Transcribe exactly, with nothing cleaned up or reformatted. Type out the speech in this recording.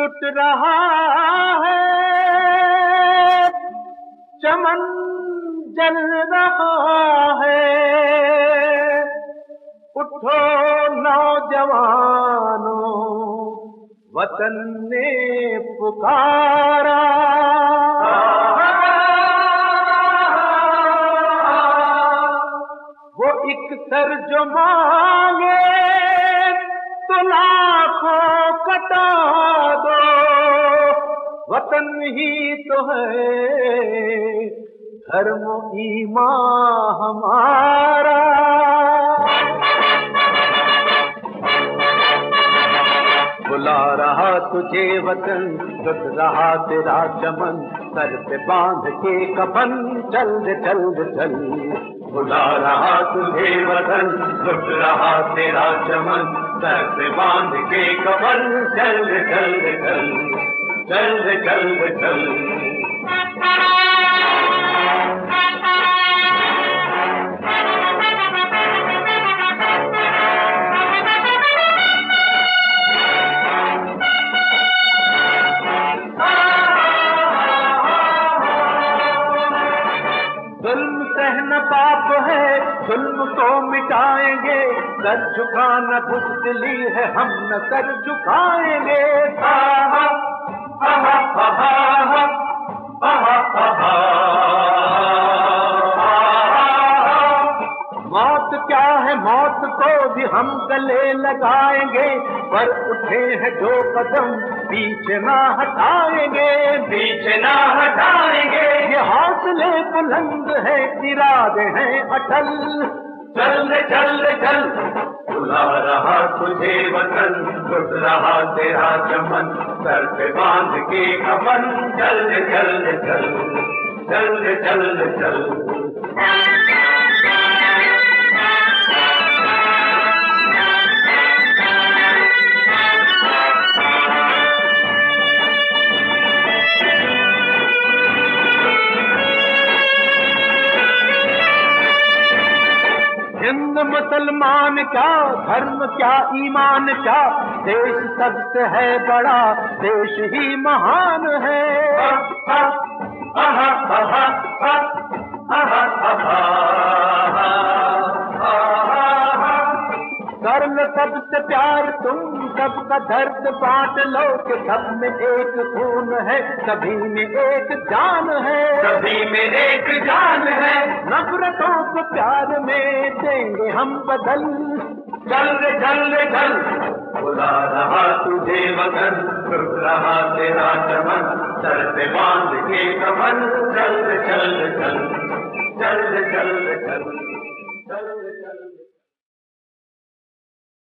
लुट रहा है, चमन जल रहा है। उठो नौजवानों, वतन ने पुकारा। वो एक सर जो मांगे तो लाखों कटा दो, वतन ही तो है धर्म ईमान हमारा। बुला रहा तुझे वतन, लुट रहा तेरा चमन, सर पे बांध के कफन चल चल चल। बुला रहा तुझे वतन, लुट रहा तेरा चमन, सर पे बांध के कफन चल चल चल चल चल चल। जुल्म सहना पाप है, जुल्म को मिटाएंगे, सर झुकाना बुज़दिली है, हम न सर झुकाएंगे। आहा, आहा, आहा, आहा, आहा, मौत क्या है, मौत को भी हम गले लगाएंगे, पर उठे हैं जो कदम पीछे ना हटाएंगे, पीछे ना हटाएंगे। ये हौसले बुलंद है, इरादे हैं अटल, चल चल चल। बुला रहा तुझे वतन, लुट रहा तेरा चमन, सर पे बांध के कफन चल चल चल चल चल चल। हिंद मुसलमान क्या, धर्म क्या, ईमान क्या, देश सबसे है बड़ा, देश ही महान है। आहा, आहा, आहा, आहा, आहा, कर लो सबसे प्यार तुम, सबका दर्द बांट लो, कि सब में एक खून है, सभी में एक जान है, सभी में एक जान है। नफरतों को प्यार में देंगे हम बदल, चल रे चल रे चल। बुला रहा तुझे वतन, लुट रहा तेरा चमन, सर पे बांध के कफन चल चल चल चल चल चल चल चल चल।